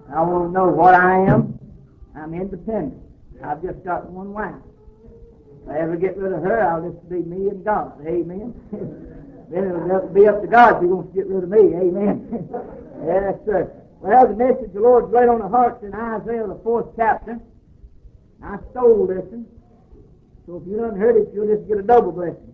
I want to know what I am. I'm independent. I've just got one wife. If I ever get rid of her, I'll just be me and God. Amen. Then it'll be up to God if He wants to get rid of me. Amen. Yes, sir. Well, the message the Lord's laid on the hearts in Isaiah, the 4th chapter. I stole this one. So if you don't heard it, you'll just get a double blessing.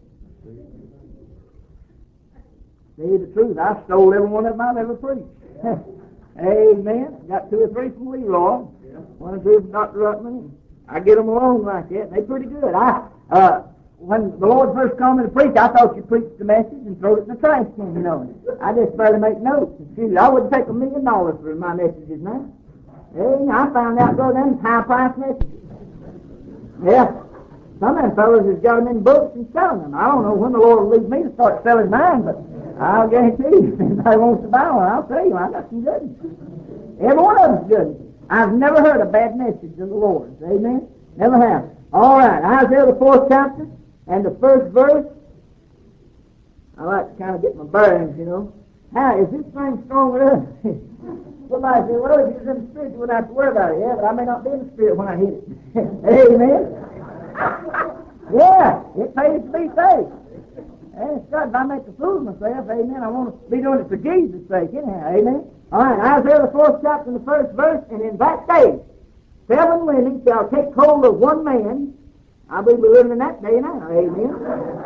Say the truth. I stole every one of them I've ever preached. Amen. Got 2 or 3 from Leroy. 1 or 2 from Dr. Ruttman. I get them along like that. They're pretty good. When the Lord first called me to preach, I thought you preached the message and throw it in the trash can, you know. I just barely make notes. I would take $1 million for my messages now. Hey, I found out, brother, them high-priced messages. Yeah. Some of them fellas has got them in books and selling them. I don't know when the Lord will lead me to start selling mine, but I'll guarantee you, if anybody wants to buy one, I'll tell you, I got some good ones. Every one of them's good. I've never heard a bad message of the Lord's. Amen? Never have. All right, Isaiah the 4th chapter. And the first verse, I like to kind of get my bearings, you know. How is this thing strong enough? Somebody said, well, if you're in the spirit, you wouldn't have to worry about it. Yeah, but I may not be in the spirit when I hit it. Amen. Yeah, it pays to be saved. And it's God, if I make a fool of myself, amen, I want to be doing it for Jesus' sake, anyhow, amen. All right, Isaiah the 4th chapter and the 1st verse, and in that day, 7 women shall take hold of one man. I believe we're living in that day now, amen.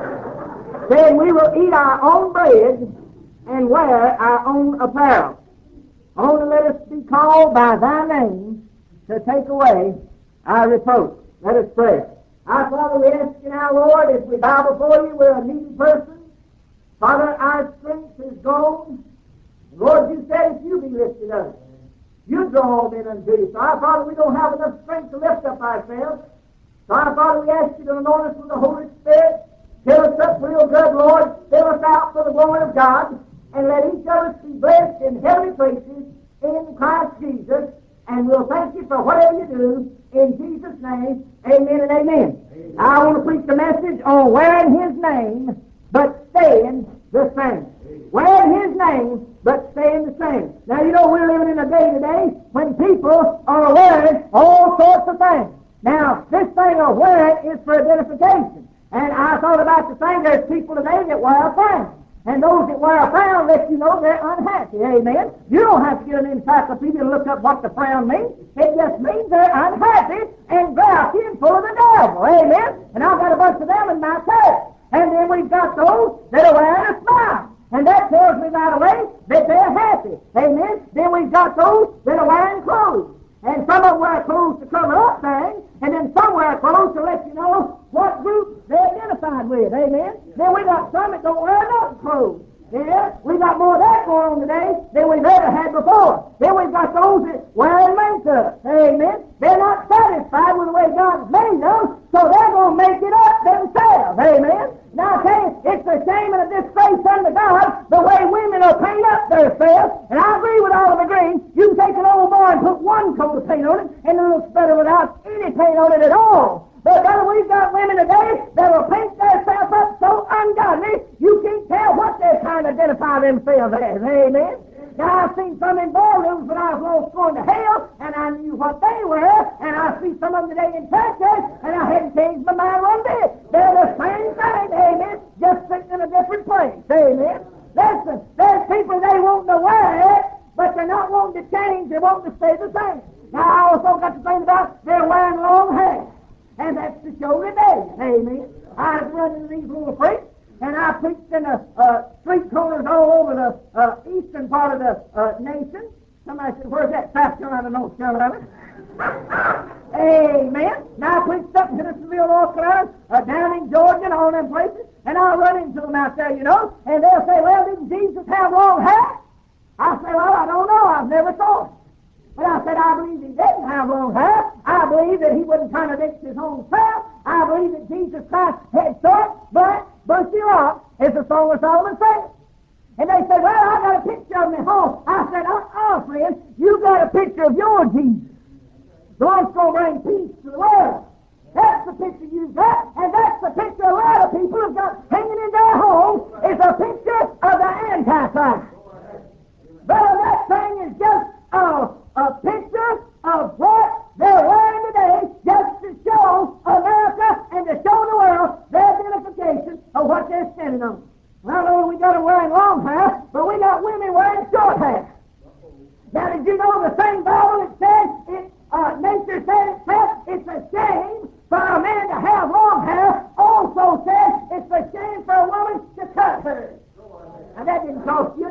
Saying, we will eat our own bread and wear our own apparel. Only let us be called by thy name to take away our reproach. Let us pray. Our Father, we ask you now, Lord, as we bow before you, we're a needy person. Father, our strength is gone. Lord, you said if you be lifted up, you draw all men unto you. So our Father, we don't have enough strength to lift up ourselves. So our Father, we ask you to anoint us with the Holy Spirit. Fill us up real good, Lord. Fill us out for the glory of God. And let each of us be blessed in heavenly places in Christ Jesus. And we'll thank you for whatever you do. In Jesus' name, amen and amen. I want to preach the message on wearing His name, but staying the same. Wearing His name, but staying the same. Now, you know, we're living in a day today when people are wearing all sorts of things. Now, this thing of wearing is for identification. And I thought about the thing, there's people today that wear a crown. And those that wear a frown let you know they're unhappy. Amen. You don't have to get an encyclopedia and look up what the frown means. It just means they're unhappy and grouchy and full of the devil. Amen. And I've got a bunch of them in my church. And then we've got those that are wearing a smile. And that tells me right away that they're happy. Amen. Then we've got those that are wearing clothes. And some of them wear clothes to cover up things, and then some wear clothes to let you know what group they're identified with. Amen? Then we got some that don't wear no clothes. Yeah? We got more of that going on today than we've ever had before. Then we've got those that wear makeup. Amen? They're not satisfied with the way God's made them, so they're going to make it up themselves. Amen? Now I tell you, it's a shame and a disgrace unto God the way women are paint up themselves. And I agree with Oliver Green. You can take an old boy and put one coat of paint on it, and it looks better without any paint on it at all. But brother, we've got women today that will paint themselves up so ungodly, you can't tell what they're trying to identify themselves as. Amen? Now, I've seen some in ballrooms when I was almost going to hell, and I knew what they were, and I see some of them today in churches, and I hadn't changed my mind one bit. They're the same thing, amen, just sitting in a different place, amen. Listen, there's people they want to wear it, but they're not wanting to change, they want to stay the same. Now, I also got to think about they're wearing long hair, and that's to show rebellion, amen. I was running these little freaks, and I preached in the street corners all over the eastern part of the nation. Somebody said, where's that? South Carolina, North Carolina. Amen. Now I preached up in Tennessee, North Carolina, down in Georgia and all them places, and I'll run into them out there, you know, and they'll say, well, didn't Jesus have long hair? I say, well, I don't know. I've never saw it. But I said, I believe he didn't have long hair. I believe that he wouldn't contradict his own self. I believe that Jesus Christ had short, black, bushy locks, as the Song of Solomon said. And they said, well, I got a picture of him at home. I said, friend, you got a picture of your Jesus. The one's going to bring peace to the world. That's the picture you've got, and that's the picture a lot of people have got hanging in their homes, is a picture of the Antichrist. But that thing is just a picture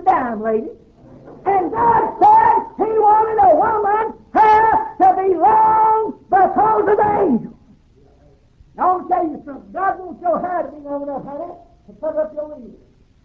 dime, ladies. And God said He wanted a woman's hair to be long because of the angels. Now, I want to tell you something. God wants your hair to be long enough, honey, to cover up your ears.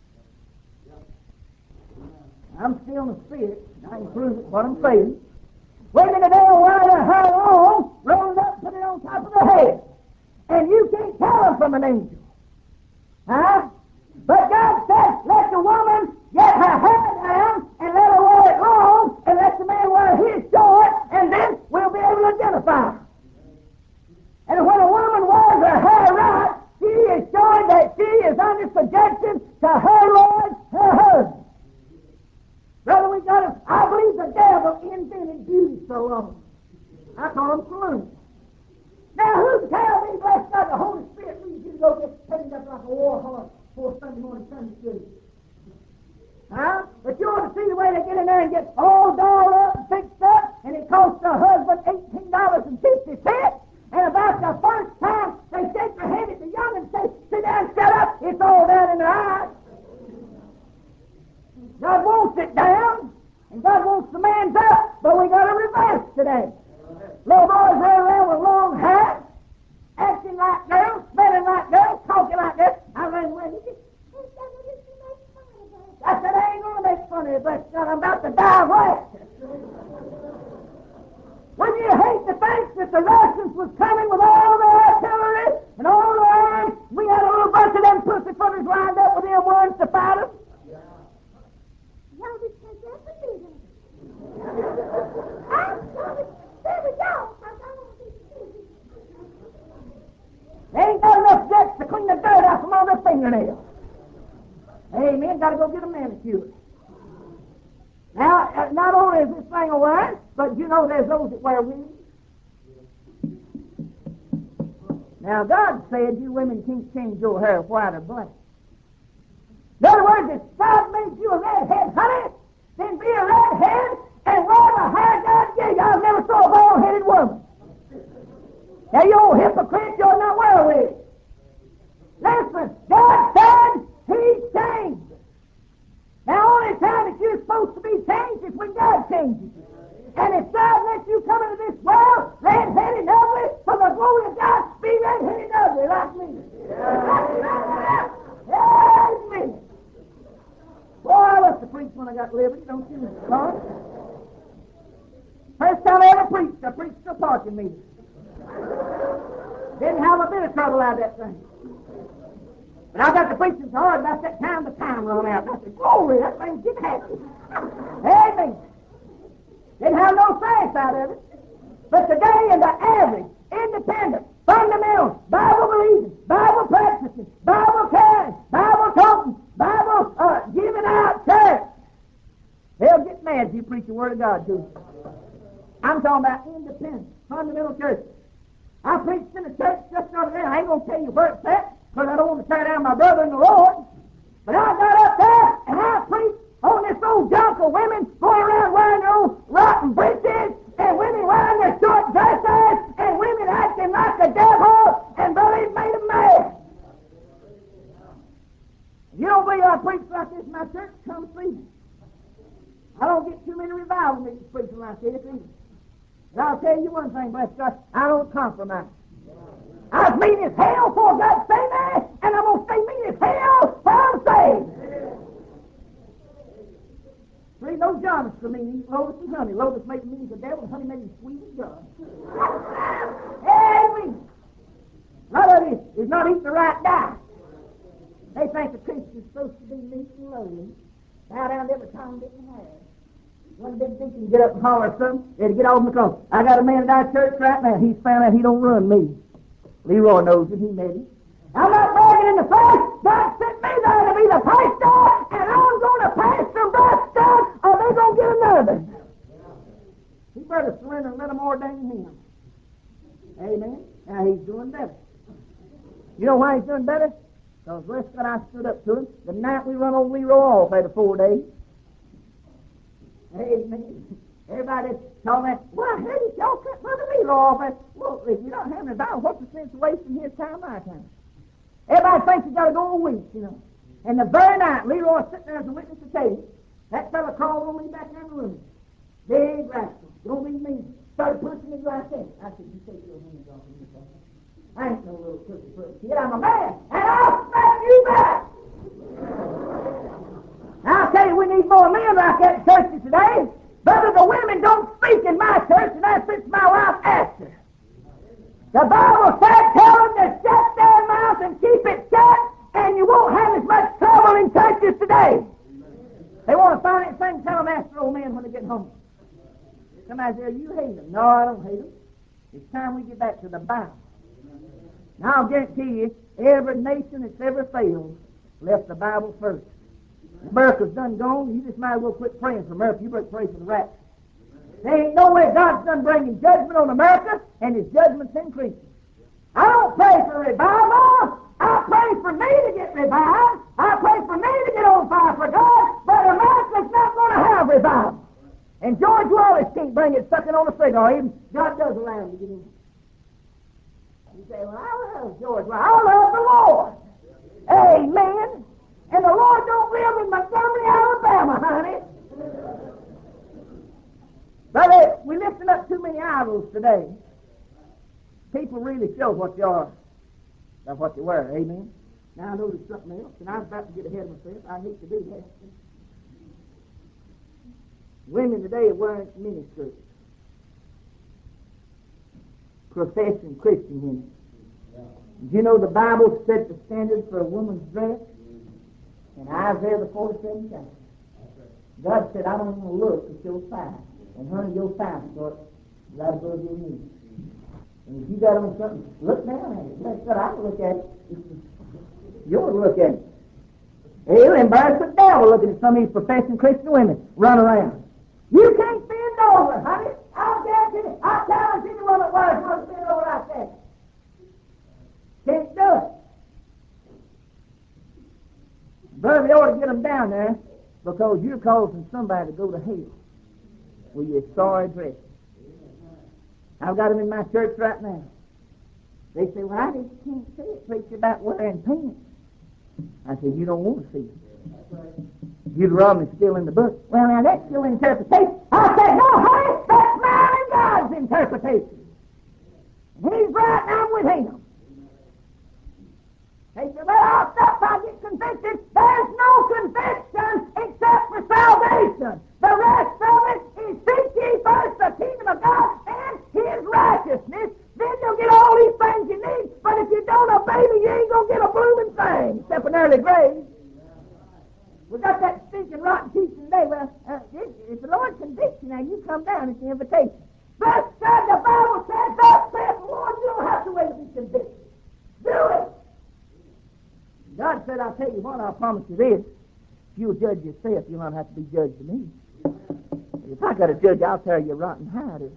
I'm still in the spirit. I can prove it, what I'm saying. Women today will wear their hair long, roll it up, put it on top of their head. And you can't tell them from an angel. Huh? But God said, let the woman get her hair down and let her wear it long, and let the man wear his short, and then we'll be able to identify her. And when a woman wears her hair right, she is showing that she is under subjection to her Lord, her husband. Brother, I believe the devil invented beauty so long. I call them saloons. Now, who tell me, bless God, the Holy Spirit leads you to go get painted up like a war horse for Sunday morning Sunday school? Huh? But you ought to see the way they get in there and get all dolled up and fixed up, and it costs the husband $18.50. And about the first time they shake their head at the young and say, sit down, shut up, it's all down in their eyes. God wants it down, and God wants the man's up, but we got a reverse today. Little boys running around with long hair, acting like girls, smelling like girls, talking like this. I ran away. I said, I ain't going to make fun of you, bless God. I'm about to die away. When you hate to think that the Russians was coming with all the artillery and all the arms, we had a little bunch of them pussyfooters lined up with them ones to fight them. Y'all just take that for me. There we go. They ain't got enough guts to clean the dirt out from all their fingernails. Amen. Got to go get a manicure. Now, not only is this thing a wear, but you know there's those that wear wigs. Now, God said you women can't change your hair white or black. In other words, if God made you a redhead, honey, then be a redhead and wear the hair God gave you. I've never saw a bald-headed woman. Now, you old hypocrite, you're not wear a wig. Listen, God said He changed. Now, only time that you're supposed to be changed is when God changes you. And if God lets you come into this world red-headed and ugly, for the glory of God, be red-headed and ugly like me. Amen. Boy, I love to preach when I got liberty, don't you, Mr. Clark? First time I ever preached, I preached a parking meter. Didn't have a bit of trouble out of that thing. But I got to preaching so hard about that time the time run out. I said, glory, that thing's getting happy. Amen. Didn't have no science out of it. But today in the average, independent, fundamental, Bible-believing, Bible-practicing, Bible-carrying, Bible-talking, Bible giving out church, they'll get mad if you preach the Word of God to them. I'm talking about independent, fundamental churches. I preached in a church just the other day. I ain't going to tell you where it's at, because I don't want to tear down my brother in the Lord. But I got up there, and I preached on this old junk of women going around wearing their old rotten breeches, and women wearing their short dresses, and women acting like the devil, and brother, it made them mad. If you don't believe I preach like this in my church, come see me. I don't get too many revival meetings preaching like this either. But I'll tell you one thing, bless God, I don't compromise. I was mean as hell for God to say that, and I'm going to stay mean as hell for I'm saved. See, no John is for me. Eat lotus and honey. Lotus made me the devil, and honey made me sweet as God. Amen. A lot of you is not eating the right diet. They think the Christian's supposed to be meek and lowly. Bow down to every tongue that you have. One big deacon get up and holler at something, they had to get off the call. I got a man in our church right now. He's found out he don't run me. Leroy knows it. He made it. I'm not bragging in the flesh. God sent me there to be the pastor, and I'm going to pastor blessed God, or they're going to get another. He better surrender and let them ordain him. Amen. Now he's doing better. You know why he's doing better? Because blessed God, I stood up to him the night we run old Leroy off after 4 days. Amen. Everybody told me, well, hey, y'all cut Brother Leroy off. Well, if you're not having a battle, what's the sense of wasting his time, my time? Everybody thinks you got to go a week, you know. And the very night, Leroy sitting there as a witness to tell you, crawled on me back in the room. Big rascal. Don't be me. Started pushing me right there. I said, you take your hands off of me, son. I ain't no little cookie kid. I'm a man, and I'll smack you back. Now, I'll tell you, we need more men like that in churches today. Brother, the women don't speak in my church, and that's since my wife asked her. The Bible said, tell them to shut their mouth and keep it shut, and you won't have as much trouble in churches today. They want to find anything, tell them ask their old man when they get home. Somebody says, you hate them. No, I don't hate them. It's time we get back to the Bible. Now, I'll guarantee you, every nation that's ever failed left the Bible first. America's done gone. You just might as well quit praying for America. You better pray for the rapture. There ain't no way God's done bringing judgment on America, and His judgment's increasing. I don't pray for revival. I pray for me to get revived. I pray for me to get on fire for God, but America's not going to have revival. And George Wallace can't bring it sucking on a cigar. Even God does allow him to get in. You say, well, I love George Wallace. I love the Lord. Amen. And the Lord don't live in Montgomery, Alabama, honey. Brother, we lifting up too many idols today. People really show what you are, not what you were. Amen. Now I noticed something else, and I was about to get ahead of myself. I hate to do that. Women today are wearing miniskirts. Professing Christian women. Do you know the Bible set the standard for a woman's dress? In Isaiah the 47th chapter. God said, I don't want to look at your thigh. And honey, your thigh short right above your knees. And if you got on something, look down at it. Bless God, I can look at it. You ought to look at it. It'll embarrass the devil looking at some of these professing Christian women run around. You can't bend over, honey. I'll guarantee you. I'll challenge anyone that wants to bend over like that. Can't do it. Brother, you ought to get them down there because you're causing somebody to go to hell with your sorry dress. I've got them in my church right now. They say, well, I just can't see it, preach about wearing pants. I said, you don't want to see it. Deuteronomy's still in the book. Well, now that's still interpretation. I said, no, honey, that's mine and God's interpretation. And He's right, and I'm with Him. They said, well, I'll stop if I get convicted. There's no conviction except for salvation. The rest of it is seek ye first the kingdom of God and His righteousness. Then you'll get all these things you need. But if you don't obey me, you ain't going to get a blooming thing except an early grave. We got that stinking rotten teaching today. Well, if the Lord convicts you, now you come down. It's the invitation. Bless God, the Bible says, thus saith the Lord, you don't have to wait to be convicted. Do it. God said, I'll tell you what, I'll promise you this. If you'll judge yourself, you'll not have to be judged of me. If I got to judge, I'll tear you rotten hide it.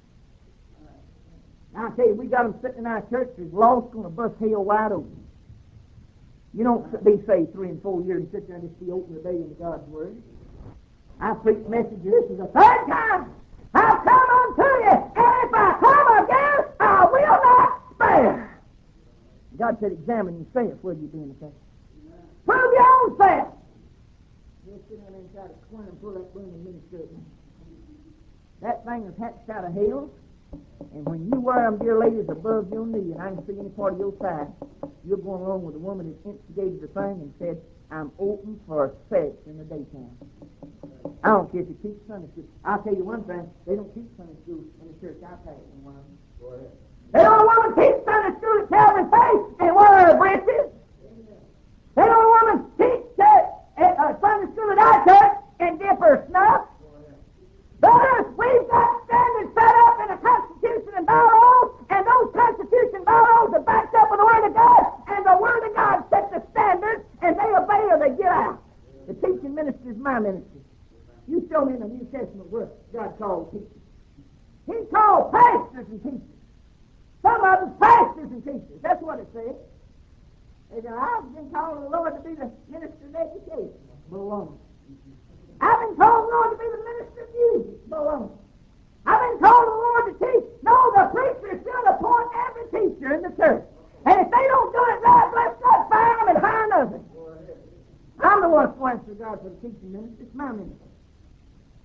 Now, I'll tell you, we got them sitting in our church, there's lost, going to bust hell wide open. You don't be saved 3 and 4 years and sit there and just be open rebellion to God's Word. I preach messages. This is the third time I've come unto you, and if I come again, I will not spare. God said, examine yourself whether you be in the faith. Prove your own self. You'll sit down there and try to squirm and pull that blooming miniskirt. That thing is hatched out of hell. And when you wear them, dear ladies, above your knee, and I can see any part of your thigh, you're going along with a woman that instigated the thing and said, I'm open for sex in the daytime. I don't care if you teach Sunday school. I'll tell you one thing, they don't teach Sunday school in the church I pass in one of them. Go ahead. They don't want to teach Sunday school at Calvary Faith and wear her breeches. They don't want to teach Sunday school at our church and dip her snuff. Brothers, we've got standards set up in a Constitution and bylaws, and those Constitution bylaws are backed up with the Word of God, and the Word of God sets the standards, and they obey or they get out. The teaching ministry is my ministry. You show me in the New Testament where God called teachers. He called pastors and teachers. Some of them pastors and teachers. That's what it says. They said, I've been called the Lord to be the minister of education. Baloney. I've been called the Lord to be the minister of music. Baloney. I've been called the Lord to teach. No, the preacher should appoint every teacher in the church. And if they don't do it right, bless God, fire them and hire another. I'm the one who answers God for the teaching ministry. It's my ministry.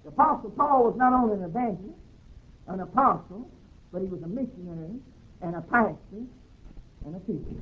The Apostle Paul was not only an evangelist, an apostle, but he was a missionary and a pastor and a teacher.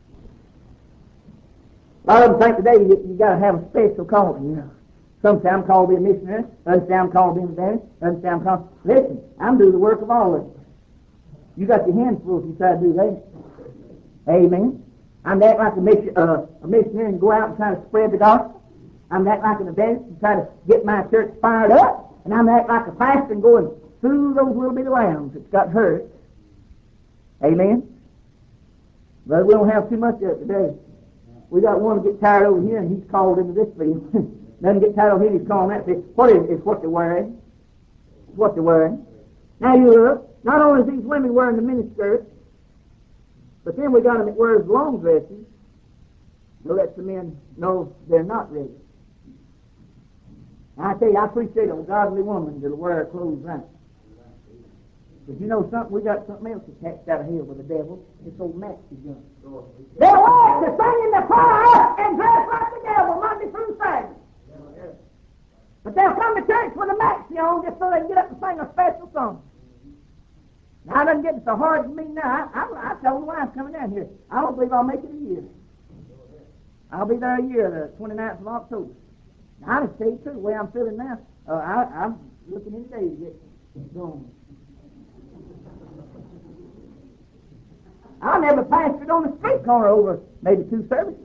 A lot of them think today you got to have a special calling, you know. Some say I'm called to be a missionary, others say I'm called to be an evangelist, others say I'm called. Listen, I'm doing the work of all of them. You got your hands full if you try to do that. Amen. I'm acting like a missionary and go out and try to spread the gospel. I'm acting like an evangelist and try to get my church fired up. And I'm acting like a pastor and going through those little bitty lambs that's got hurt. Amen. But we don't have too much of it today. We got one to get tired over here, and he's called into this field. Doesn't get tired over here, he's calling that. Say, what is it? It's what they're wearing. It's what they're wearing. Now you look, not only is these women wearing the miniskirts, but then we got them that wears long dresses to let the men know they're not ready. And I tell you, I appreciate a godly woman that'll wear her clothes right. But you know something? We got something else attached out of here with the devil. It's old Maxie gun. They'll walk to sing in the choir and dress like the devil Monday through Saturday. But they'll come to church with a Maxie on just so they can get up and sing a special song. Now, it doesn't get so hard for me now. I told my wife coming down here, I don't believe I'll make it a year. I'll be there a year, the 29th of October. Now, I just tell you the way I'm feeling now, I'm looking any day to get going. I never pastored on the street corner over maybe 2 services.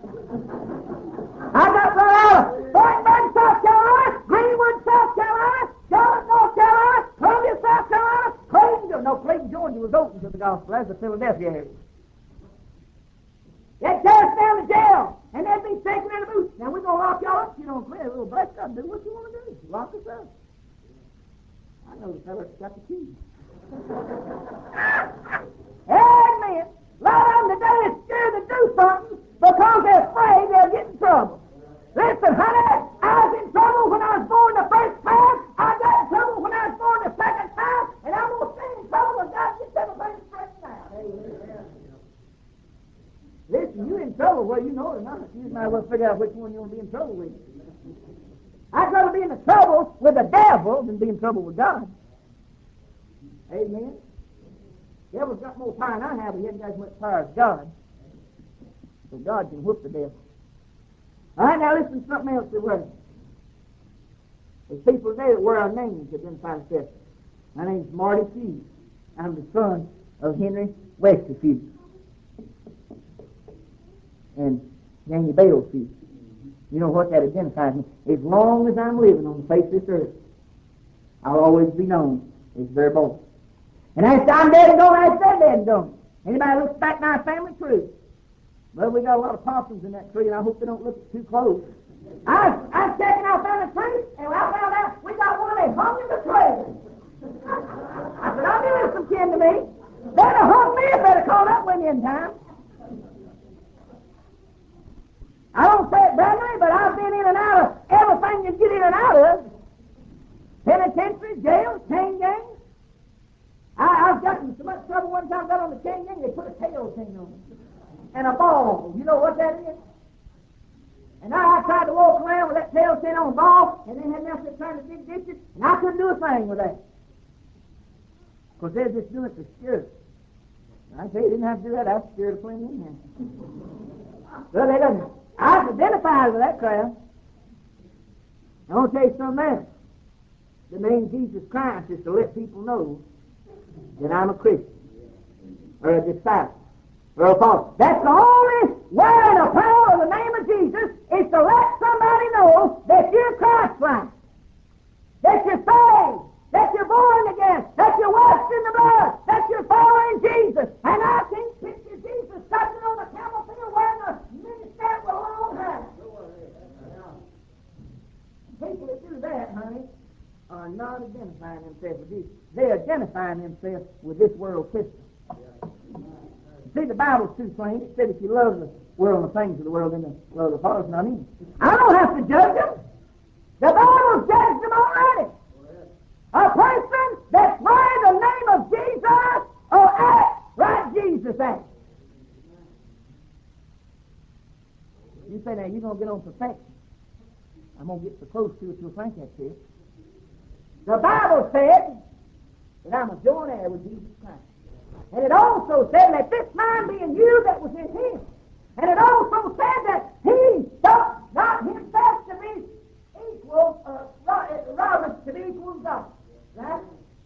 I got run out of Spartanburg, South Carolina, Greenwood, South Carolina, Charlotte, North Carolina, Columbia, South Carolina, Clayton, Georgia was open to the gospel. That's the Philadelphia area. They'd tear us down to jail, and they'd be taken in the booth. Now, we're going to lock y'all up. You don't clear a little blessed up. Do what you want to do. Lock us up. I know the fellow that's got the key. Amen. A lot of them today is scared to do something because they're afraid they'll get in trouble. Listen, honey, I was in trouble when I was born the first time. I got in trouble when I was born the second time. And I'm going to stay in trouble when God gets everything straightened out. Amen. Listen, you're in trouble whether you know it or not. You might as well figure out which one you want to be in trouble with. I'd rather be in the trouble with the devil than be in trouble with God. Amen. The devil's got more power than I have, but he hasn't got as much power as God. So God can whoop the devil. All right, now listen to something else they're wearing. There's people today that wear our names that didn't find us. My name's Marty Fuse. I'm the son of Henry Wester Fuse and Janie Bale Fuse. You know what that identifies me? As long as I'm living on the face of this earth, I'll always be known as their boy. And after I'm dead and gone, after they're dead and gone. Anybody looks back in our family tree? Well, we got a lot of possums in that tree, and I hope they don't look too close. I was checking our family tree, and I found out we got one that hung in the tree. I said, I knew it was some kin to me. They'd have hung me if they'd have caught up with me in time. I don't say it braggingly, but I've been in and out of everything you get in and out of. Penitentiary, jail, chain gangs. I've gotten so much trouble one time, got on the chain gang, they put a tail chain on me. And a ball. You know what that is? And I tried to walk around with that tail chain on a ball, and they had nothing trying to dig ditches, and I couldn't do a thing with that. Because they're just doing it for sure. I say you didn't have to do that. I was scared of plenty in there. Well, they doesn't. I was identified with that crowd. I want to tell you something else. The name Jesus Christ is to let people know that I'm a Christian or a disciple or a follower. That's the only way in the power of the name of Jesus is to let somebody know that you're Christ-like, that you're saved, that you're born again, that you're washed in the blood, that you're following Jesus. And I can picture Jesus sitting on the camel field wearing a miniskirt with a long hair. People that do that, honey, are not identifying themselves with Jesus. They're identifying themselves with this world system. See, the Bible's too plain. It said if you love the world and the things of the world, then the love of the Father's not in you. I don't have to judge them. The Bible's judged them already. A person that's wearing the name of Jesus or acts like Jesus acts. You say, now, you're going to get on perfection. I'm going to get so close to it you'll think that's it. The Bible said that I'm a joint heir with Jesus Christ. And it also said, let this mind be in you that was in him. And it also said that he thought not himself to be equal, Robert to be equal to God. Right?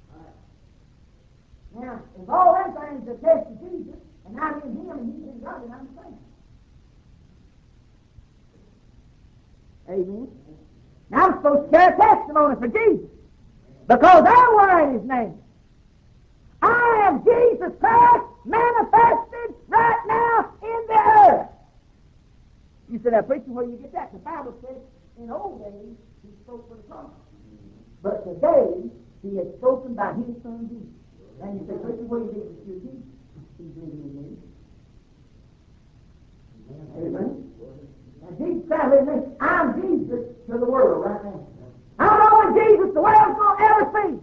Now, if all them things attest to Jesus, and I'm in him and he's in God, then I'm saved. Amen. Now I'm supposed to share testimony for Jesus because I'm wearing his name. I am Jesus Christ manifested right now in the earth. You said, that preacher, where you get that? The Bible says in old days he spoke for the prophet. But today he has spoken by his son Jesus. And you say, preacher, where you get it? You're Jesus. He's living in me. Amen. And Jesus said, listen, I'm Jesus to the world right now. I'm the only Jesus the world's going to ever see.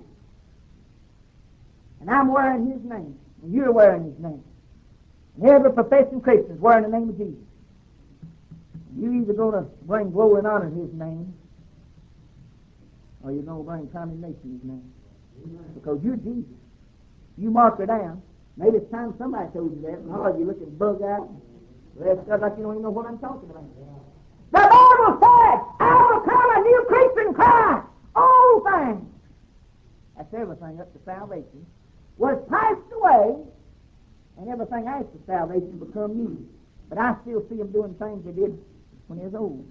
And I'm wearing his name. And you're wearing his name. And every professing Christian is wearing the name of Jesus. You're either going to bring glory and honor in his name, or you're going to bring condemnation in his name. Because you're Jesus. You mark her down. Maybe it's time somebody told you that. Oh, you looking bug-eyed. Well, it's like you don't even know what I'm talking about. The Bible said, I become a new creature in Christ. All things, that's everything up to salvation, was passed away, and everything after salvation become new. But I still see them doing things they did when they was old.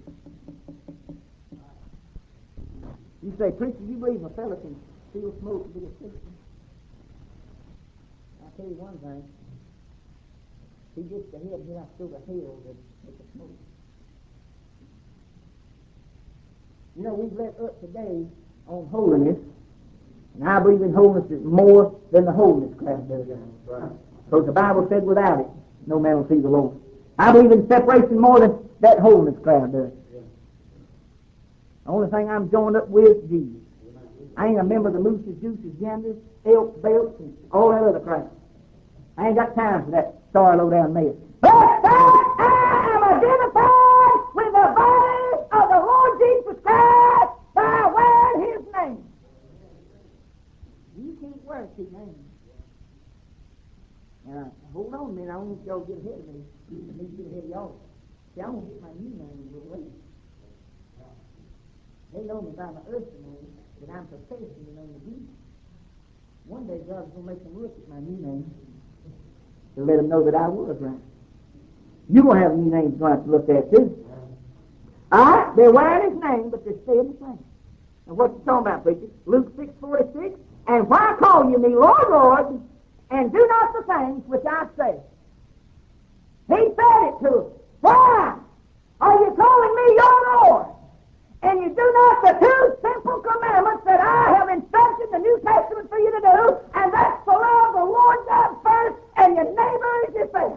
You say, preacher, you believe a fellow can still smoke and be a Christian? I'll tell you one thing. He gets the head here, I still the hell that make a smoke. You know, we've let up today on holiness, and I believe in holiness is more than the holiness crowd does. Because the Bible said without it, no man will see the Lord. I believe in separation more than that holiness crowd does. The only thing I'm joined up with is Jesus. I ain't a member of the Mooses, Juices, Genders, Elks, Belts, and all that other crap. I ain't got time for that star low-down mess. But I am identified with the body of the Lord Jesus Christ by wearing his name. You can't wear two names. Now, hold on a minute. I don't want y'all to get ahead of me. I need to get ahead of y'all. See, I'm going to get my new name a little later. They know me by my earthly name, but I'm professing the name of Jesus. One day God's going to make them look at my new name to let them know that I was right. You're going to have new names you're going to have to look at too. All right, they're wearing his name, but they're staying the same. And what's he talking about, preacher? Luke 6:46. And why call you me Lord, Lord, and do not the things which I say? He said it to us. Why are you calling me your Lord? And you do not the two simple commandments that I have instructed the New Testament for you to do, and that's to love the Lord God first and your neighbor as yourself.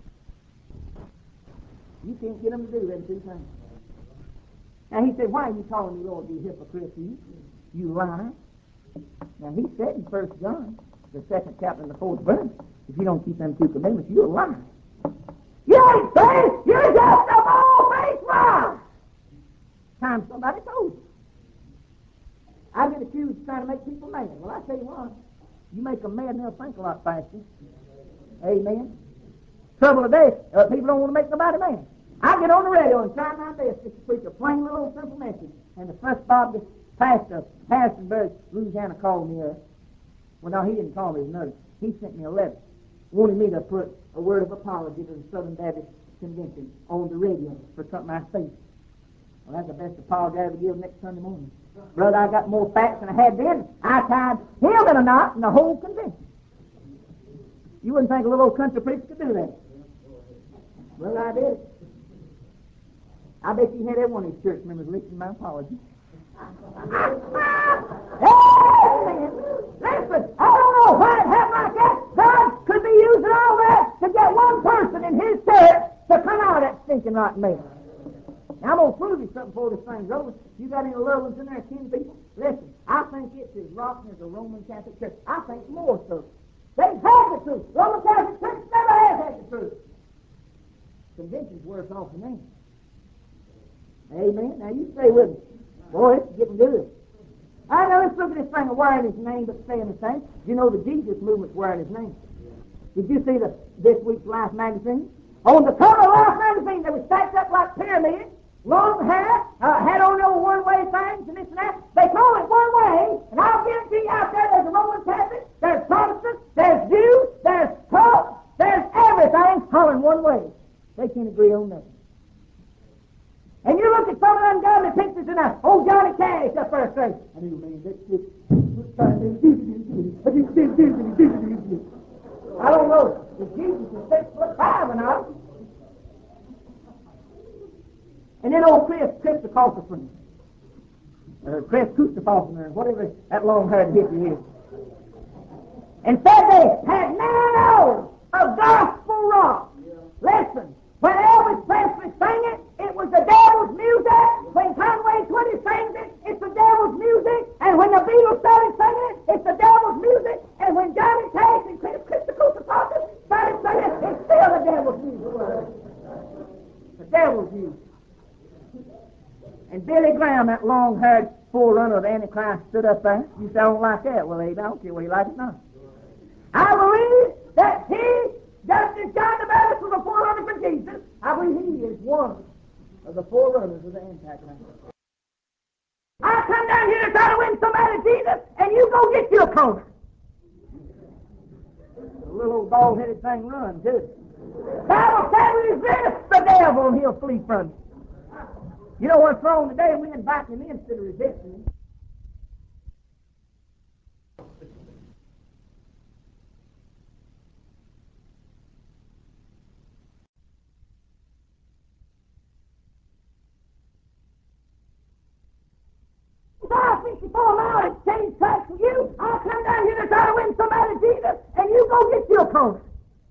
You can't get them to do them two things. Now he said, why are you calling me Lord, you hypocrite, you liar? Now he said in 1 John, the 2nd chapter and the 4th verse, if you don't keep them two commandments, you're a liar. You ain't saved, you're just a bald-faced liar. Time somebody told you. I get accused of trying to make people mad. Well, I tell you what, you make them mad and they'll think a lot faster. Amen. Trouble today, people don't want to make nobody mad. I get on the radio and try my best just to preach a plain little simple message. And the first Baptist pastor, Harrisonburg, Louisiana, called me up. Well, no, he didn't call me. No, he sent me a letter wanting me to put a word of apology to the Southern Baptist Convention on the radio for something I said. Well, that's the best apology I ever give next Sunday morning. Brother, I got more facts than I had then. I tied him in a knot in the whole convention. You wouldn't think a little old country preacher could do that. Well, I did. I bet you had every one of these church members listening to my apology. Hey, listen, I don't know why it happened like that. God could be using all that to get one person in his church to come out of that stinking rotten mess. Now, I'm going to prove you something before this thing's over. You got any little ones in there, 10 people? Listen, I think it's as rotten as a Roman Catholic church. I think more so. They've had the truth. Roman Catholic church never has had the truth. Convention's worse off than that. Amen. Now, you stay with me. Boy, it's getting good. I know, let's look at this thing of wearing his name but saying the same. You know the Jesus movement's wearing his name. Did you see this week's Life magazine? On the cover of Life magazine, they were stacked up like pyramids, long hair, had on little one-way things and this and that. They call it one way, and I'll guarantee you out there there's a Roman Catholic, there's Protestants, there's Jews, there's Pope, there's everything hollering one way. They can't agree on nothing. And you look at some of them ungodly pictures in that old Johnny Cash up there saying, I do, man, that's just... I don't know if Jesus is 6'5" or not. And then old Chris Christopherson, Chris Christopherson, or whatever that long-haired hippie is, and said they had 9 hours of gospel rock. Listen, when Elvis Presley sang it, it was the devil's music. When Conway Twitty sings it, it's the devil's music. And when the Beatles started singing it, it's the devil's music. And when Johnny Cash and Christopher started singing it, it's still the devil's music. The devil's music. And Billy Graham, that long-haired forerunner of the Antichrist, stood up there. You say, I don't like that. Well, I don't care whether you like it or not. I believe that he, just as John the Baptist was a forerunner for Jesus, I believe he is one of the forerunners of the Antichrist. I come down here to try to win somebody to Jesus, and you go get your opponent. The little old bald-headed thing runs, too. Bible says resist the devil, and he'll flee from you. You know what's wrong today? We invite him in instead of resisting him. I 64 miles exchange tracks for you. I'll come down here to try to win somebody to Jesus, and you go get your opponent.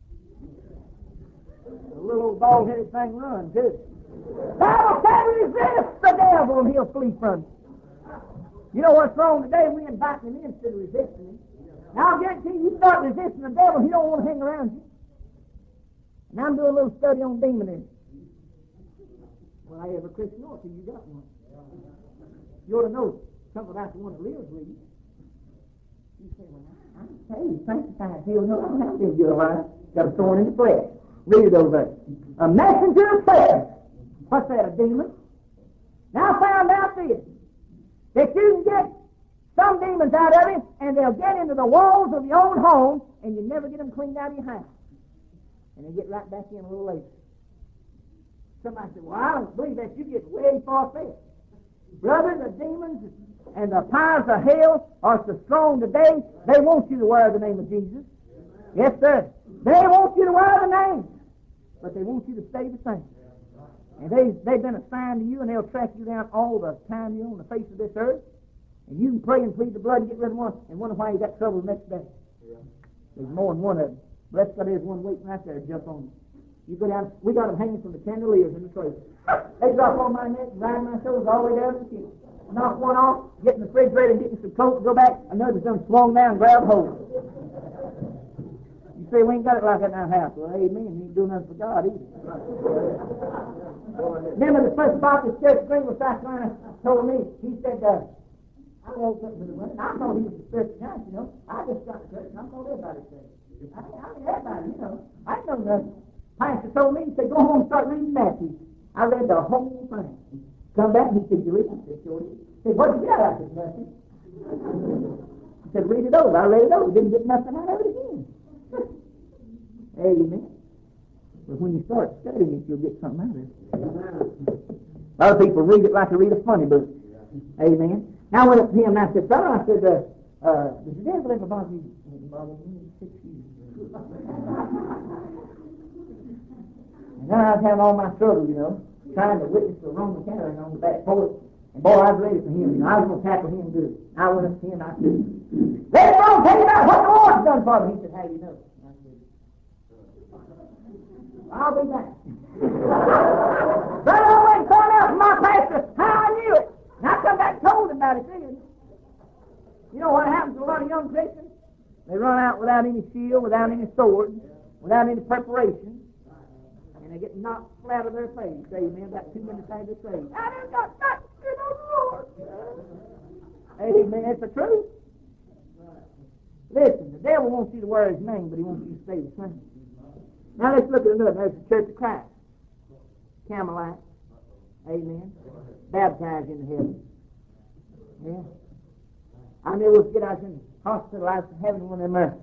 The little old bald-headed thing runs, too. Bible says resist the devil, and he'll flee from you. You know what's wrong today? We invite him in instead of resisting him. Now, I'll guarantee you start resisting the devil, he don't want to hang around you. And I'm doing a little study on demonism. Well, I ever Christian know till you got one. You ought to know something about the one that lives with you. You say, well, I'm saved, sanctified. Hell no, I don't have to be good, right? Got a thorn in the flesh. Read it over there. A messenger of Satan. What's that, a demon? Now I found out this, that you can get some demons out of it, and they'll get into the walls of your own home, and you never get them cleaned out of your house. And they get right back in a little later. Somebody said, well, I don't believe that. You get way far-fetched. Brother, the demons and the powers of hell are so strong today, they want you to wear the name of Jesus. Yes, sir. They want you to wear the name, but they want you to stay the same. And they've been assigned to you, and they'll track you down all the time you're on the face of this earth. And you can pray and plead the blood and get rid of one, and wonder why you got trouble the next day. There's more than one of them. Blessed God, there's one waiting right there to jump on you. You go down, we got them hanging from the chandeliers in the trailer. They drop on my neck and ride my shoulders all the way down to the kitchen. Knock one off, get in the refrigerator and get me some coats, go back, another's done swung down and grab hold. You say, we ain't got it like that in our house. Well, amen, we ain't doing nothing for God either. Remember the first Baptist church in Greenville, South Carolina, told me, he said, I woke up with the money, I thought he was a church guy, you know. I just got the church, and I thought everybody said it. I mean, everybody, you know. I know nothing. Pastor told me, he said, go home and start reading Matthew. I read the whole thing. Come back and he said, you read it? I said, sure did. He said, what did you get out of it, nothing? He said, read it over. I read it over. Didn't get nothing out of it again. Amen. But when you start studying it, you'll get something out of it. A lot of people read it like they read a funny book. Amen. Now I went up to him and I said, brother, I said, does the devil ever bother you? He bothered me 6 years. And then I was having all my trouble, you know, trying to witness the Roman Catholic on the back porch. And boy, I was ready for him, you know. I was going to tackle him good. I went up to him and I said, let me go tell you about what the Lord's done for me. He said, how do you know? I said, I'll be back. Then I went and found out from my pastor how I knew it. And I come back and told him about it then. You know what happens to a lot of young Christians? They run out without any shield, without any sword, without any preparation. And they get knocked flat of their face. Amen. About 2 minutes after they say, I done got knocked to the Lord. Amen. It's the truth. Listen, the devil wants you to wear his name, but he wants you to stay the same. Now let's look at another. There's the Church of Christ. Camelot. Amen. Baptized into heaven. Yeah. I never get out in the hospital. I was having one of them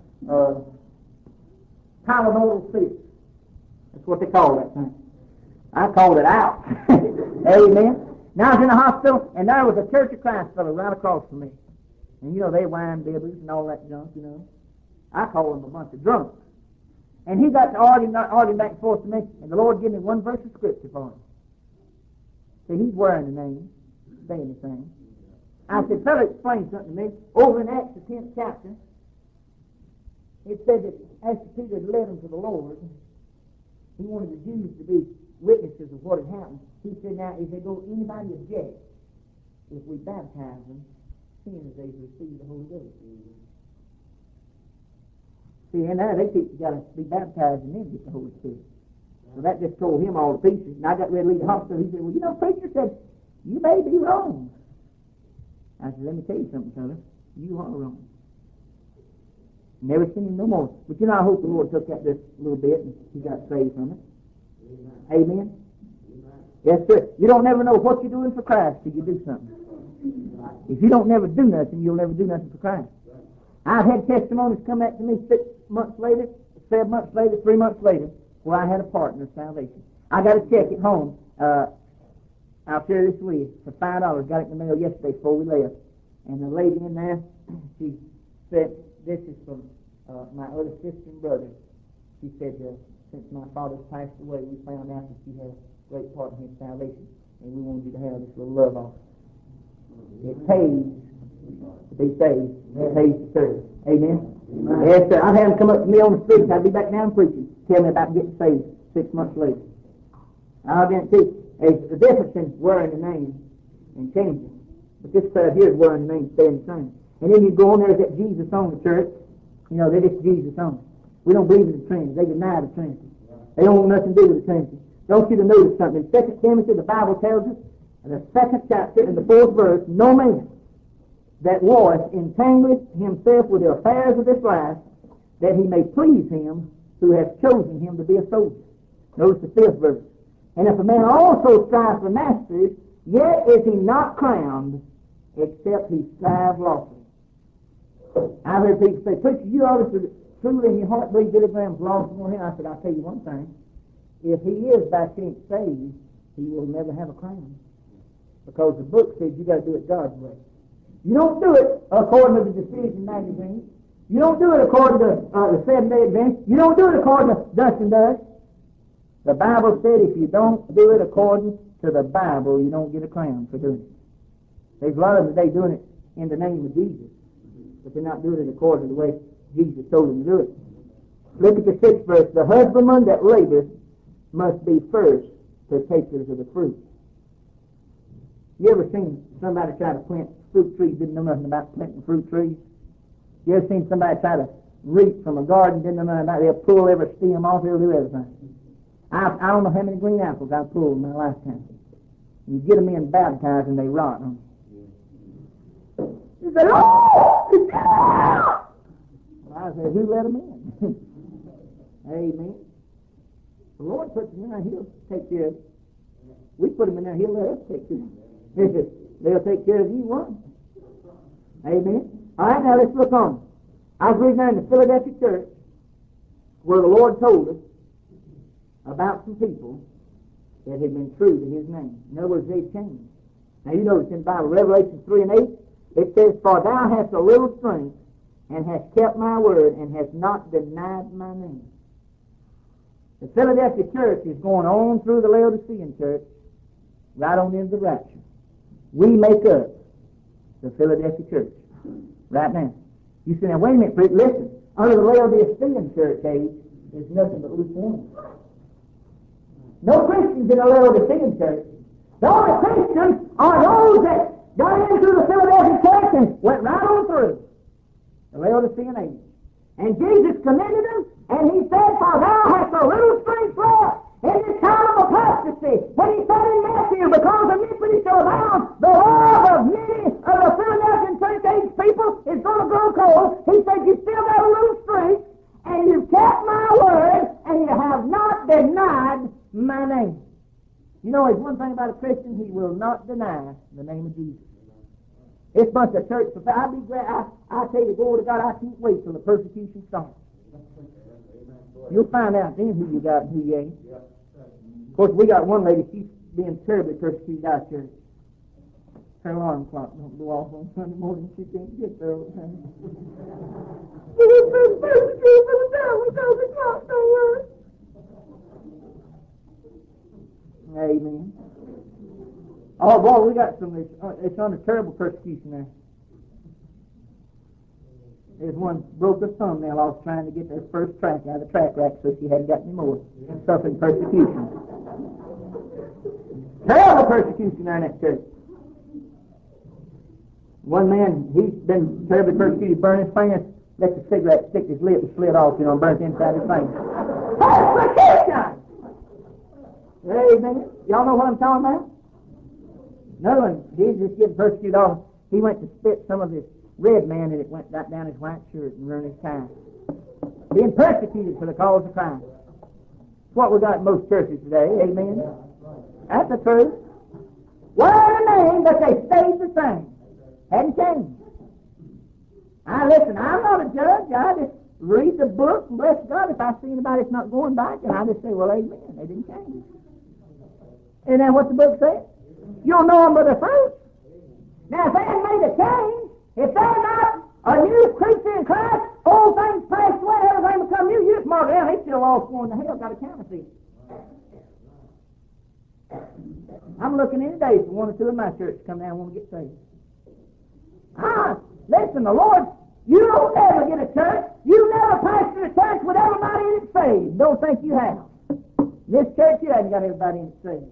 Tylenol suits. That's what they call that thing. I called it out. Amen. Now I was in the hospital, and there was a Church of Christ fellow right across from me. And you know, they wine bibbers and all that junk, you know. I call them a bunch of drunks. And he got to arguing back and forth to me, and the Lord gave me one verse of scripture for him. See, he's wearing the name, saying the same. I said, fellow, explain something to me. Over in Acts, the 10th chapter, it said that after Peter had led them to the Lord, he wanted the Jews to be witnesses of what had happened. He said, now, if they go, anybody object, if we baptize them, seeing as they've received the Holy Ghost. See, and now they think you got to be baptized and then get the Holy Spirit. So that just tore him all to pieces. And I got ready to leave the hospital. He said, well, you know, preacher said, you may be wrong. I said, let me tell you something, fella. You are wrong. Never seen him no more. But you know, I hope the Lord took that just a little bit and he got saved from it. Amen. Yes, sir. You don't never know what you're doing for Christ till you do something. If you don't never do nothing, you'll never do nothing for Christ. I've had testimonies come back to me 6 months later, 7 months later, 3 months later, where I had a partner of salvation. I got a check at home. I'll share this with you. For $5. Got it in the mail yesterday before we left. And the lady in there, she said, this is from my other sister and brother. She said, since my father's passed away, we found out that you had a great part in his salvation, and we wanted you to have this little love offering. It pays to be saved. It pays to serve. Amen? Yes, sir. I've had them come up to me on the street. I'd be back down preaching. Tell me about getting saved 6 months later. I'll guarantee there's a difference in wearing the name and changing. But this here is wearing the name, staying the same. And then you go on there, there's that Jesus on the church. You know, they're just Jesus on. We don't believe in the Trinity. They deny the Trinity. They don't want nothing to do with the Trinity. Don't you to notice something? In 2 Timothy, the Bible tells us, in the 2nd chapter, in the 4th verse, no man that warreth entangleth himself with the affairs of this life, that he may please him who hath chosen him to be a soldier. Notice the 5th verse. And if a man also strive for mastery, yet is he not crowned, except he strive lawfully. I've heard people say, preacher, you ought to truly in your heart believe Billy Graham's lost on him. I said, I'll tell you one thing. If he is by chance saved, he will never have a crown. Because the book says you got to do it God's way. You don't do it according to the Decision magazine. You don't do it according to the 7-Day Adventist. You don't do it according to Dustin does. The Bible said if you don't do it according to the Bible, you don't get a crown for doing it. There's a lot of them today doing it in the name of Jesus, but they're not doing it according to the way Jesus told them to do it. Look at the 6th verse. The husbandman that laboreth must be first partakers of the fruit. You ever seen somebody try to plant fruit trees, didn't know nothing about planting fruit trees? You ever seen somebody try to reap from a garden, didn't know nothing about it? They'll pull every stem off, they'll do everything. I don't know how many green apples I've pulled in my lifetime. You get them in baptized and they rot them. You say, oh! I said, who let them in? Amen. The Lord puts them in there, He'll take care of it. We put them in there, He'll let us take care of it. They'll take care of you one. Amen. All right, now let's look on. I was reading there in the Philadelphia church where the Lord told us about some people that had been true to His name. In other words, they'd changed. Now you notice in the Bible, Revelation 3 and 8, it says, for thou hast a little strength, and hast kept my word, and hast not denied my name. The Philadelphia church is going on through the Laodicean church, right on into the rapture. We make up the Philadelphia church right now. You say, now wait a minute, Fritz, listen. Under the Laodicean church age, there's nothing but lukewarm. No Christians in the Laodicean church. The only Christians are those that got into the Philadelphia church and went right on through the Laodicean age. And Jesus commended them, and He said, for thou hast a little strength left in this time of apostasy. When He said in Matthew, because of iniquity shall abound, the love of many of the Philadelphian church You know, there's one thing about a Christian, he will not deny the name of Jesus. It's bunch of church. I'll be glad. I tell you, glory to God, I can't wait till the persecution starts. You'll find out then who you got and who you ain't. Of course, we got one lady, she's being terribly persecuted out of church. Her alarm clock don't go off on Sunday morning. She can't get there all the time. She's been persecuted for the devil because the clock don't work. Amen. Oh, boy, we got some, it's under terrible persecution there. There's one broke her thumbnail off trying to get their first track out of the track rack so she hadn't got any more. Suffering persecution. Terrible persecution there in that church. One man, he's been terribly persecuted, burned his fingers, let the cigarette stick his lip and slid off, and burnt inside his finger. Persecution! Amen. Y'all know what I'm talking about? Another one, he's just getting persecuted off. He went to spit some of his red man, and it went right down his white shirt and ruined his tie. Being persecuted for the cause of Christ. It's what we got in most churches today. Amen. That's the truth. Word the name, but they stayed the same. Hadn't changed. Listen, I'm not a judge. I just read the book and bless God. If I see anybody that's not going back, and I just say, well, amen. They didn't change. Isn't that what the book says? You'll know them by their fruit. Now, if they hadn't made a change, if they're not a new creature in Christ, old things passed away, everything become new, you just mark it down. They still all going to hell, got a counterfeit. I'm looking any day for one or two in my church to come down and want to get saved. Listen, the Lord, you don't never get a church. You never pastor a church with everybody in it saved. Don't think you have. This church, you haven't got everybody in it saved.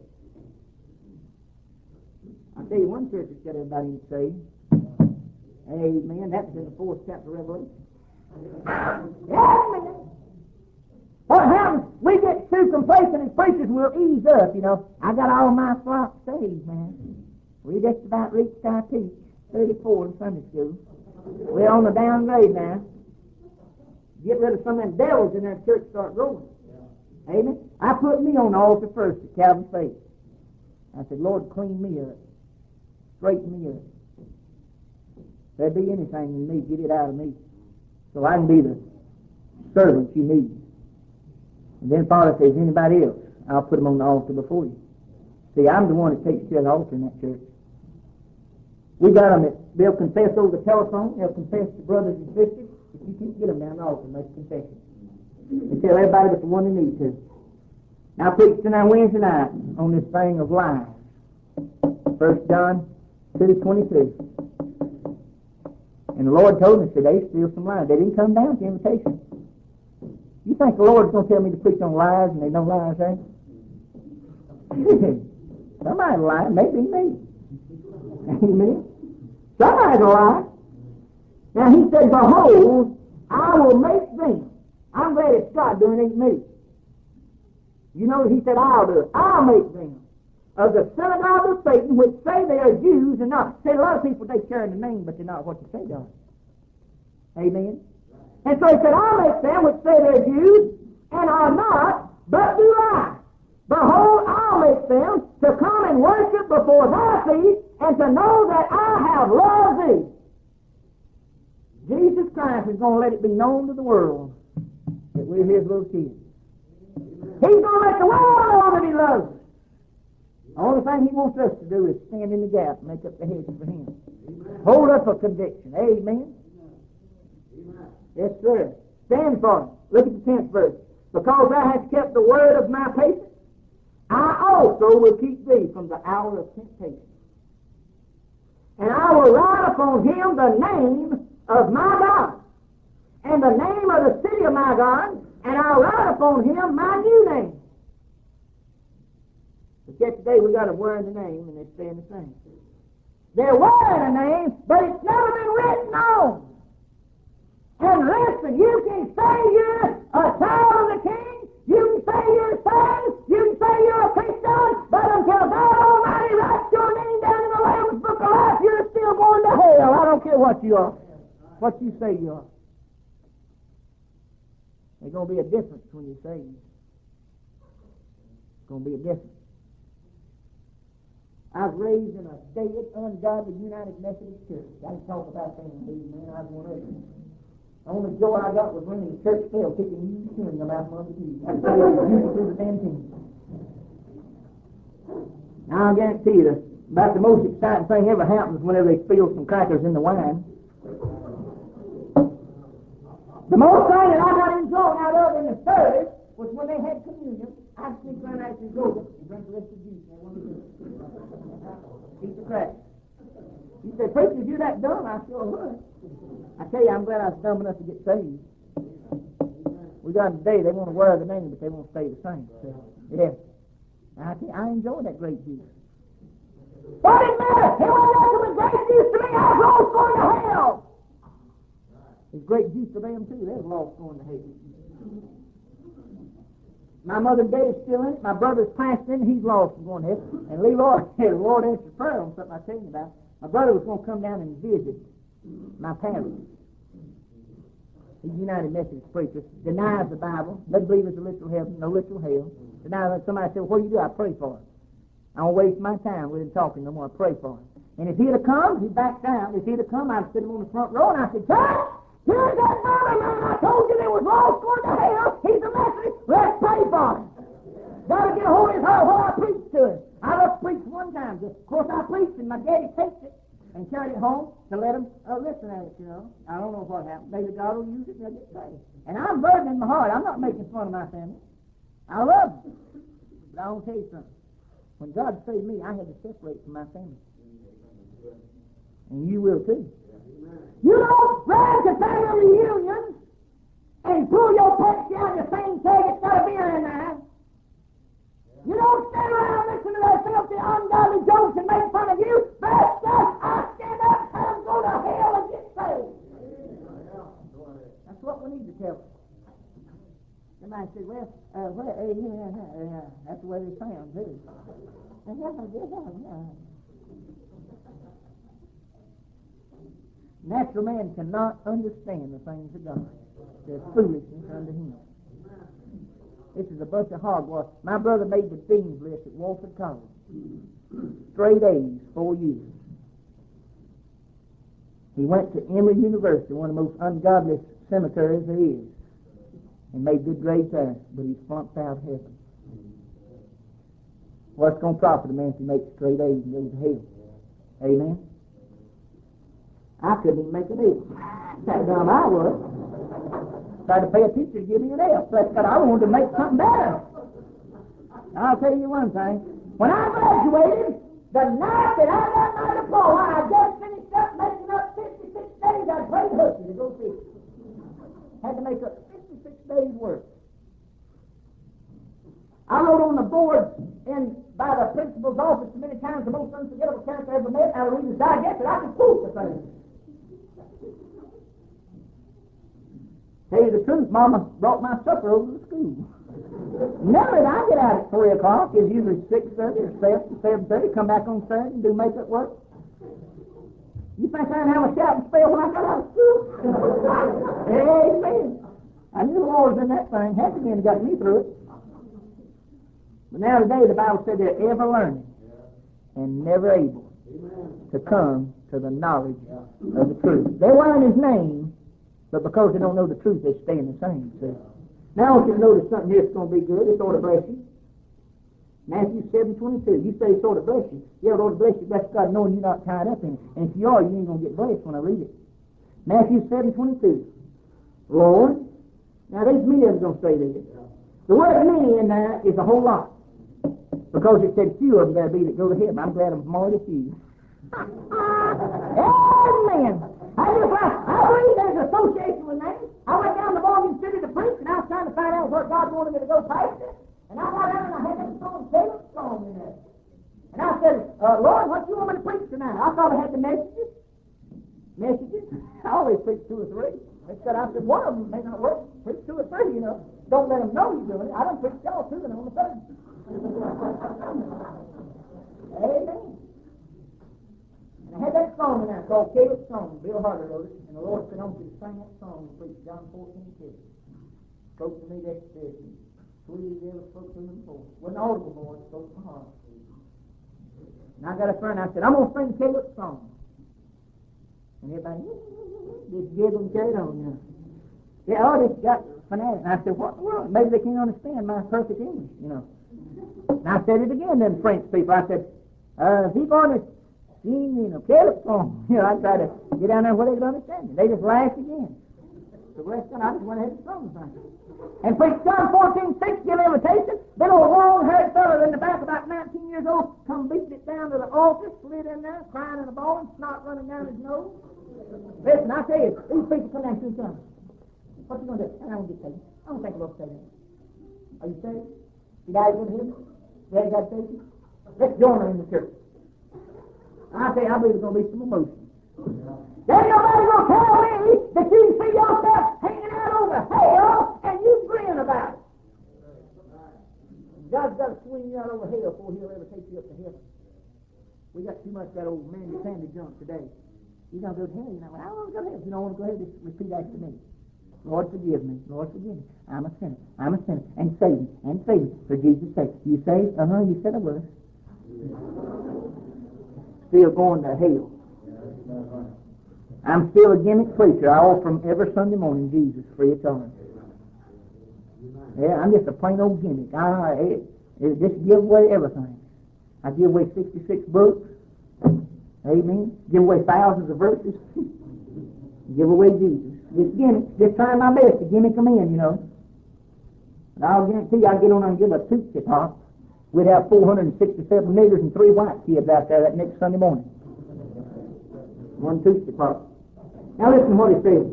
I'll tell you one church that's got everybody in it saved. Amen. That was in the 4th chapter of Revelation. Amen. What happens? We get too complacent as preachers, we'll ease up, you know. I got all my flock saved, man. We just about reached our peak. 34 in Sunday school. We're on the downgrade now. Get rid of some of them devils in that church, start growing. Amen. I put me on the altar first at Calvin Faith. I said, Lord, clean me up. Straighten me up. If there be anything in me, get it out of me. So I can be the servant you need. And then Father says, anybody else, I'll put them on the altar before you. See, I'm the one that takes care of the altar in that church. We got them that they'll confess over the telephone. They'll confess to brothers and sisters. If you can't get them down the altar, make a confession. They tell everybody but the one they need to. Now, I preached tonight Wednesday night on this thing of lies. 1 John 2:22. And the Lord told me today, steal some lies. They didn't come down to invitation. You think the Lord's going to tell me to preach on lies and they no lies, eh? Somebody lie, maybe me. Amen. Somebody's a lie. Now he said, behold, I will make them. I'm glad it's God doing it, ain't me. You know, he said, I'll do it. I'll make them of the synagogue of Satan, which say they are Jews and not. See, a lot of people, they carry the name, but they're not what you say they are. Amen. And so he said, I'll make them which say they're Jews and are not, but do lie. Behold, I'll make them to come and worship before thy feet and to know that I have loved thee. Jesus Christ is going to let it be known to the world that we're his little kids. He's going to let the world know that he loves us. The only thing he wants us to do is stand in the gap and make up the hedge for him. Hold up a conviction. Amen. Yes, sir. Stand for it. Look at the 10th verse. Because thou hast kept the word of my patience, I also will keep thee from the hour of temptation. And I will write upon him the name of my God, and the name of the city of my God, and I'll write upon him my new name. But yet today we got a word in the name, and they're staying the same. They're wearing a name, but it's never been written on. And listen, you can say you're a child of the King, you can say you're a son, you can say you're a Christian, but until God Almighty writes your name down in the Lamb's Book of Life, you're still going to hell. I don't care what you are, what you say you are. There's going to be a difference when you say. It's going to be a difference. I was raised in a dead, ungodly United Methodist church. I can talk about that in these, man. I was one of them. The only joy I got was running the church tail, kicking you chewing them out from under the pews. I was through the damn thing. Now, I guarantee you, about the most exciting thing ever happens whenever they spill some crackers in the wine. The most thing that I got enjoyed out of in the service was when they had communion. I'd sneak around after the over and drink the rest of the juice. Eat the crackers. You say, preacher, you that dumb? I sure would. I tell you, I'm glad I was dumb enough to get saved. We got them today, they want to wear the name, but they won't stay the same. So, yeah. I tell you, I enjoyed that grape juice. What did it matter? He went after the grape juice to me, I was lost going to hell. It's grape juice to them too, they was lost going to hell. My mother and daddy's still in it, my brother's passed in it, he's lost and going to hell. And the Lord answered prayer on something I tell you about. My brother was going to come down and visit my parents. He's a United Methodist preacher, denies the Bible, doesn't believe it's a literal heaven, no literal hell. Denies that. Somebody said, what do you do? I pray for him. I don't waste my time with him talking no more. I pray for him. And if he'd have come, he'd back down. If he'd have come, I'd sit him on the front row and I said, Church, here's that brother man I told you there was lost going to hell. He's a Methodist. Let's pray for him. Got to get a hold of his heart while I preach to him. I just preached one time. Of course, I preached and my daddy takes it and carried it home to let him listen at it, you know. I don't know what happened. Maybe God will use it and they'll get saved. And I'm burdening my heart. I'm not making fun of my family. I love them. But I want to tell you something. When God saved me, I had to separate from my family. And you will too. You don't run to family reunions and pull your Pepsi out of the same keg that's got a beer in there. You don't stand around and listen to those filthy, ungodly jokes and make fun of you. Best I stand up and I'm going to hell and get saved. That's what we need to tell them. Somebody said, well, yeah, that's the way they sound, too. Natural man cannot understand the things of God. They're foolishness unto him. This is a bunch of hogwash. My brother made the dean's list at Wofford College. Straight A's, 4 years. He went to Emory University, one of the most ungodly cemeteries there is, and made good grades there, but he flunked out of heaven. What's going to profit a man if he makes straight A's and goes to hell? Amen? I couldn't even make an A. That's how dumb I was. Tried to pay a teacher to give me an F, but I wanted to make something better. I'll tell you one thing. When I graduated, the night that I got my diploma, I just finished up making up 56 days. I played hooky to go fishing. Had to make up 56 days' work. I wrote on the board by the principal's office many times the most unforgettable character I ever met. I read his digest and I could prove the thing. Tell you the truth, Mama brought my supper over to school. Never did I get out at 3 o'clock. It's usually 6:30 or 7:30. Come back on Saturday and do makeup work. You think I'd have a shouting spell when I got out of school? Amen. I knew the Lord was in that thing. Happy men got me through it. But now today the Bible said they're ever learning and never able to come to the knowledge of the truth. They learn His name, but because they don't know the truth, they stay in the same. See? Now I want you to notice something here that's going to be good. It's sort of bless you. Matthew 7:22. You say sort of bless you. Yeah, Lord bless you. Bless God knowing you're not tied up in it. And if you are, you ain't going to get blessed when I read it. Matthew 7:22. Lord. Now there's many of them going to say this. The word many in there is a whole lot. Because it said few of them there be that go to heaven. I'm glad I'm more than few. Amen. I believe there's an association with names. I went down to Morgan City to preach, and I was trying to find out where God wanted me to go past it. And I got out and I had that song, Caleb Strong, in there. And I said, Lord, what do you want me to preach tonight? I thought I had the messages. I always preach 2 or 3. I said, one of them may not work. Preach 2 or 3, you know. Don't let them know you're doing it. I done preached y'all 2 and on the 3rd. Amen. And I had that song in there called Caleb Song. Bill Harder wrote it. And the Lord said, I want you to sing that song and preach John 14:2. Spoke to me that spirit. Sweet as ever spoke to me before. Wasn't audible, Lord. Spoke to my heart. And I got up there and I said, I'm going to sing Caleb's song. And everybody just giggled and carried on, you know. Yeah, oh, this got fanatic. And I said, what in the world? Maybe they can't understand my perfect English, you know. And I said it again to them French people. I said, is he going to sing, you know, Caleb's song? You know, I tried to get down there where they could understand it. They just laughed again. So rest of I just went ahead and sung the thing. And preached John 14:6, give invitation. Then a long-haired fellow in the back, about 19 years old, come beating it down to the altar, slid in there, crying in a ball, and snot running down his nose. Listen, I tell you, these people come down and something. What you going to do? I'm going to get saved. I don't think we'll say that. Are you saved? You guys in here? Daddy got saved? Let's join her in the church. I tell you, I believe there's going to be some emotion. There's nobody going to tell me that you see yourself hanging out over hell and you grin about it. God's got to swing you out over hell before he'll ever take you up to heaven. We got too much of that old Mandy junk today. You're going to go to hell. You're not, I don't want to go to hell. If you don't want to go to hell, just repeat after me. Lord, forgive me. Lord, forgive me. I'm a sinner. I'm a sinner. And save me. And save me. For Jesus' sake. You saved? You said I was. Still going to hell. I'm still a gimmick preacher. I offer them every Sunday morning Jesus free of charge. Yeah, I'm just a plain old gimmick. It just give away everything. I give away 66 books. Amen. Give away thousands of verses. Give away Jesus. Just gimmick. Just trying my best to gimmick them in, you know. And I'll guarantee you, I'll get on there and give a toot guitar. We'd have 467 niggers and 3 white kids out there that next Sunday morning. One toot guitar. Now listen to what he says.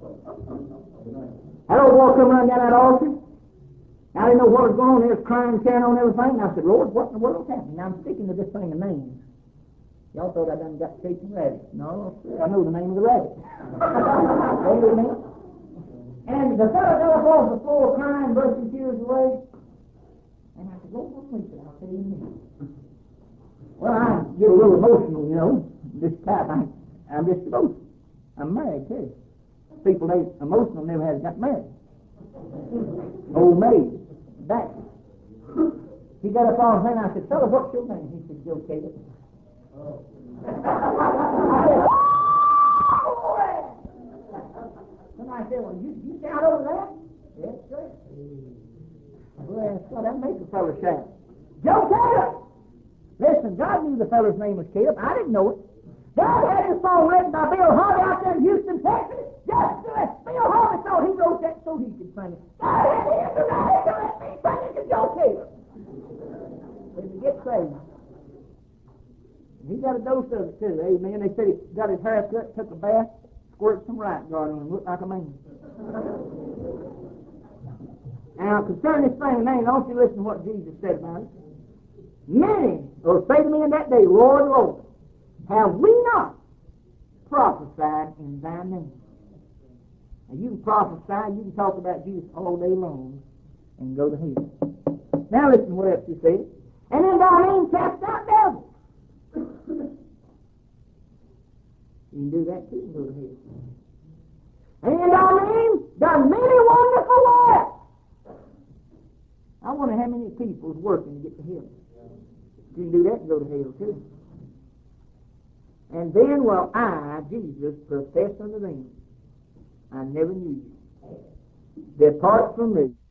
That old boy come running down that altar. I didn't know what was going on. He was crying, carrying on everything. And I said, Lord, what in the world's happening? Now I'm speaking to this thing of names. Y'all thought I done got chasing rabbits. No, I know the name of the rabbit. Amen. And the fellow got up off the floor crying, brushing tears away. And I said, Lord, what's with you? I'll tell you in a minute. Well, I get a little emotional, you know. This time, I'm just emotional. I'm married, too. People that ain't emotional never has got married. Old maid, back. He got up on his hand, and I said, fellow, what's your name? He said, Joe Caleb. Oh. Somebody said, well, you shout over that? Yes, sir. Well, that makes a fellow shout. Joe Caleb! Listen, God knew the fellow's name was Caleb. I didn't know it. God had this song written by Bill Harvey out there in Houston, Texas. Just do it. Bill Harvey thought he wrote that so he could sing it. God had him to write it to let me sing it to Joe Caleb. When you get saved. He got a dose of it too, amen. They said he got his hair cut, took a bath, squirted some right guard on him, looked like a man. Now, concerning this thing of name, don't you listen to what Jesus said about it. Many will say to me in that day, Lord, Lord, have we not prophesied in thy name? And you can prophesy, you can talk about Jesus all day long and go to hell. Now listen to what else he said. And in thy name cast out devils. You can do that too and go to hell. And in thy name done many wonderful works. I wonder how many people is working to get to heaven. You can do that and go to hell too. And then will I, Jesus, profess unto them, I never knew you. Depart from me.